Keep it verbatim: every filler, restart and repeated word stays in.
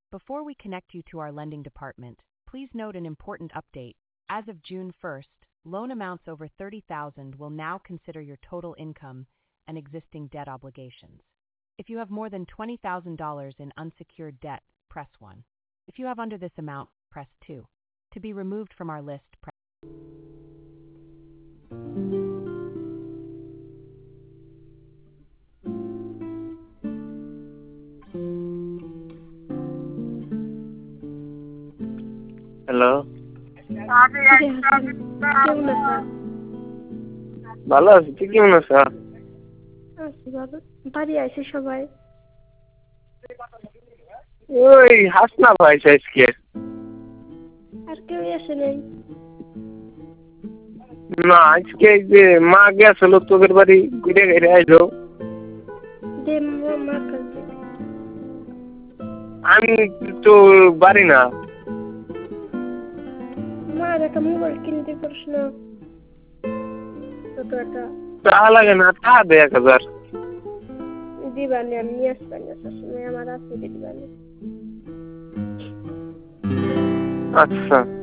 Before we connect you to our lending department, please note an important update. As of June first, loan amounts over thirty thousand dollars will now consider your total income and existing debt obligations. If you have more than twenty thousand dollars in unsecured debt, press one. If you have under this amount, press two. To be removed from our list, press hello, কেমন আছো? ভালো আছি। তুই কেমন আছো? আছি ভালো। বাড়ি আছে সবাই? ওই হাসনা ভাই আজকে। আর কেউ আসে নাই? না, আজকে এই যে মা গেছিল তোদের বাড়ি, ঘুরে ঘুরে আইলো। দে মা কাছে। আমি তো বাড়ি না। মার একটা মোবাইল কিনতে পারিস না? ছোট একটা। টাকা লাগে না, টাকা দে এক হাজার। দিবানি আমি নিয়ে আসবানি, আসার সময় আমার আছে দিবানি। আচ্ছা।